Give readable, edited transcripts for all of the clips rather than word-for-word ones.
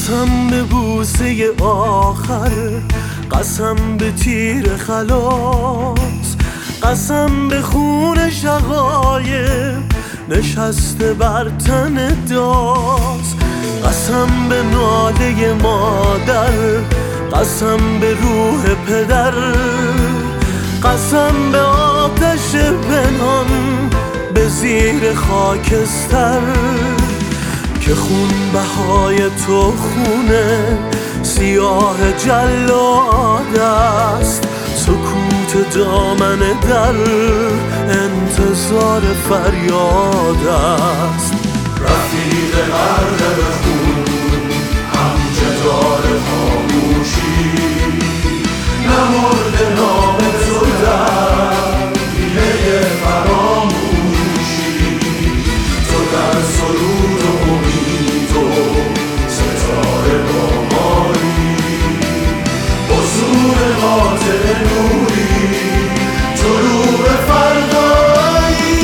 قسم به بوسه آخر، قسم به تیر خلاص، قسم به خون شقایق نشسته بر تن داس، قسم به ناله مادر، قسم به روح پدر، قسم به آتش پنهان به زیر خاکستر، که خون بهای تو خونه سیاه جلاد است، سکوت دامن در انتظار فریاد است. رفیق غرق به خون، همجدار خاموشی، نمرده نام تو در پیله فراموشی، تو در سرود و امید و ستاره با مایی، حضور قاتل نوری، طلوع فردایی.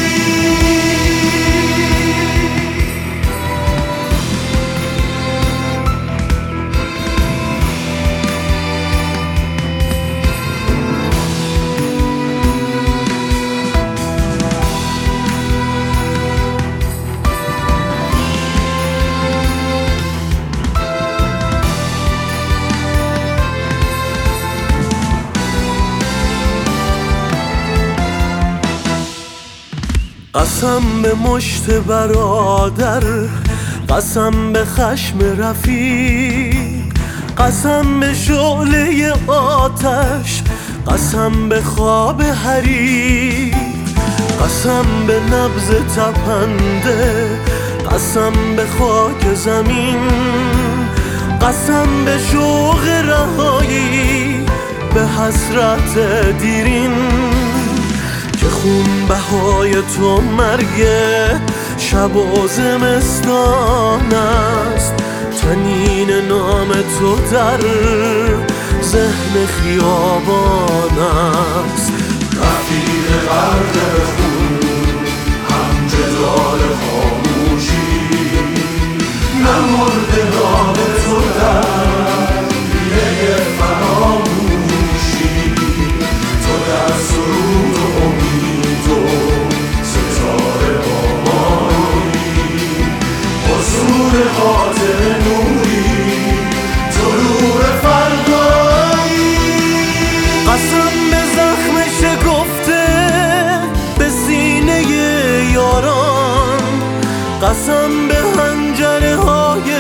قسم به مشت برادر، قسم به خشم رفیق، قسم به شعله آتش، قسم به خواب حریق، قسم به نبض تپنده، قسم به خاک زمین، قسم به شوق رهایی، به حسرت دیرین، که خون بهای تو مرگ شب و زمستان است، طنین نام تو در ذهن خیابان است. رفیق غرق به خون، همجدار خاموشی، نمرده نام تو در پیله فراموشی، تو در سرود و امید و ستاره با مایی، حضور قاتل نوری، طلوع فردایی. قسم به زخم شکفته به سینه یاران، قسم به حنجره های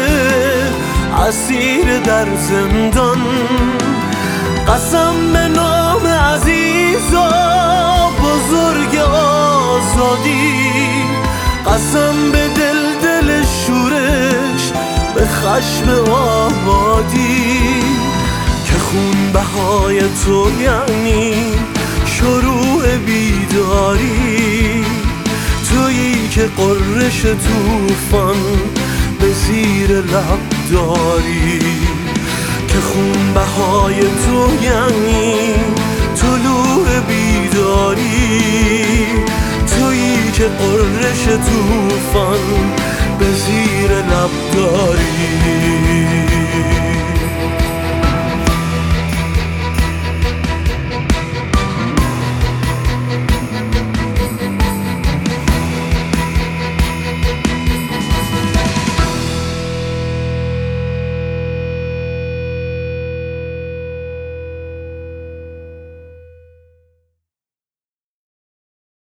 اسیر در زندان، قسم به نام عزیز و بزرگ آزادی، قسم به دل شورش، به خشم آبادی، که خون بهای تو یعنی شروع بیداری، تویی که قررش طوفان به زیر لب داری، که خون بهای تو یعنی طلوع بیداری، تویی که قررش طوفان به زیر لب داری.